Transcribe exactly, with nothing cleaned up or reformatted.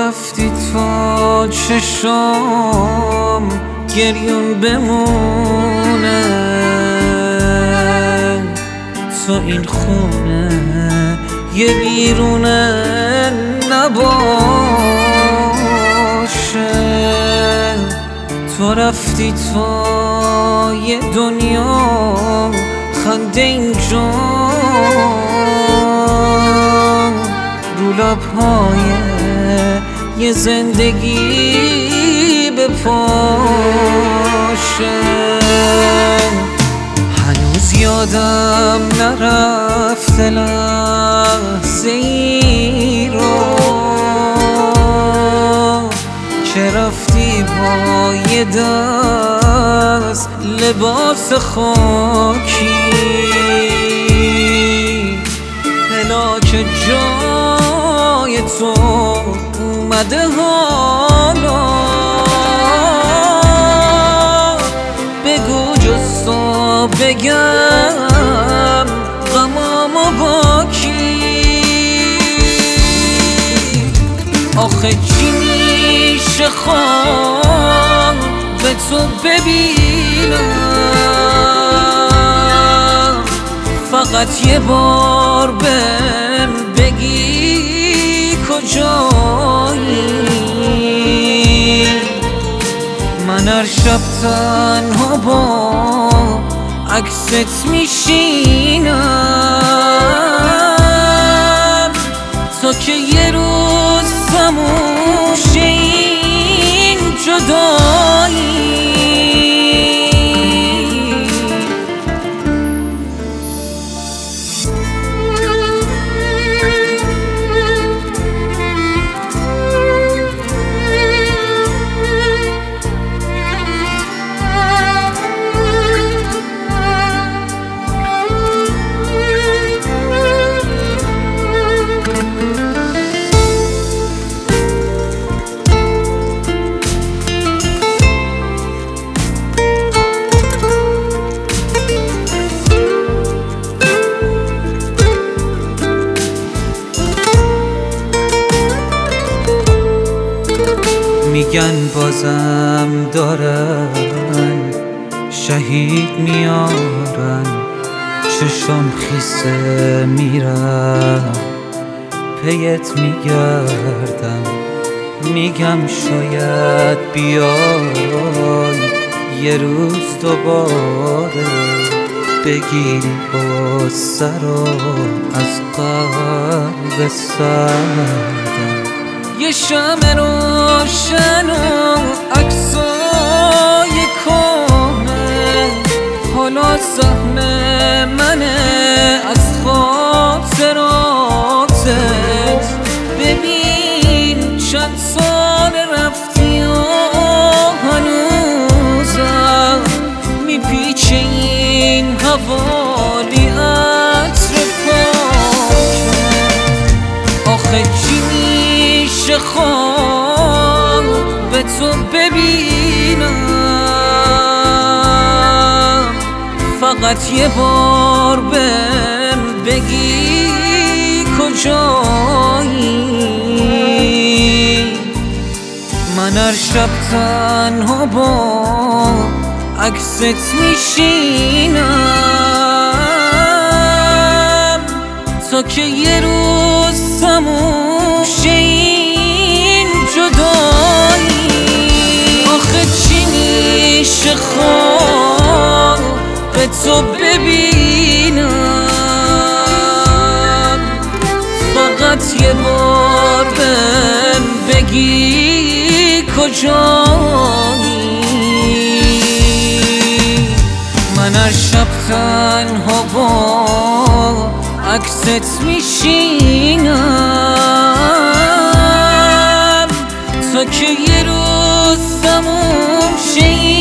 رفتی تا چشام گریون بمونه، تو این خونه یه بیرونه نباشه. تو رفتی تا یه دنیا خنده اینجا رو لبهای یه زندگی بپاشه. هنوز یادم نرفته لحظه ای رو که رفتی با یه دست لباس خاکی، پلاک جای تو اومده حالا. بگو جز تو بگم غمامو با کی؟ آخه چی میشه خواب به تو ببینم؟ فقط یه بار بهم بگی کجایی؟ من هر شب تنها با عکست میشینم تا که یه روز تموم شه این جدایی. میگن بازم دارن شهید میارن، چشم خیسه میرم پیت میگردم. میگم شاید بیای یه روز دوباره بگیری با سرو از قلب سردم. یه شمع روشن و عکسای کهنه حالا سهم منه از خاطراتت. ببین چند سال رفتی و هنوزم میپیچه این حوالی عطر پاکه. آخه چی میشه خواب به تو ببینم؟ فقط یه بار بهم بگی کجایی؟ من هر شب تنها با عکست میشینم تا که یه روز تموم شه این جدایی. آخه چی میشه خواب به تو ببینم؟ فقط یه بار بهم بگی کجایی؟ من هر شب تنها با عکست میشینم تا که یه روز تموم شه